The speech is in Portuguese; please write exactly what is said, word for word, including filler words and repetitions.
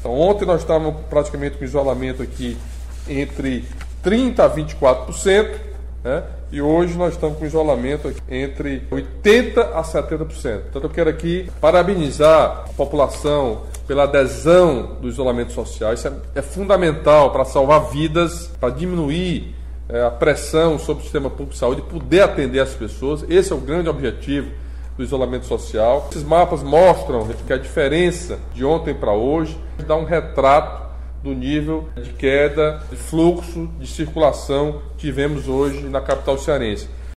Então, ontem nós estávamos praticamente com isolamento aqui entre trinta a vinte e quatro por cento, né? E hoje nós estamos com isolamento aqui entre oitenta a setenta por cento. Então eu quero aqui parabenizar a população pela adesão do isolamento social. Isso é, é fundamental para salvar vidas, para diminuir é, a pressão sobre o sistema público de saúde, poder atender as pessoas. Esse é o grande objetivo do isolamento social. Esses mapas mostram que a diferença de ontem para hoje dá um retrato do nível de queda, de fluxo, de circulação que tivemos hoje na capital cearense.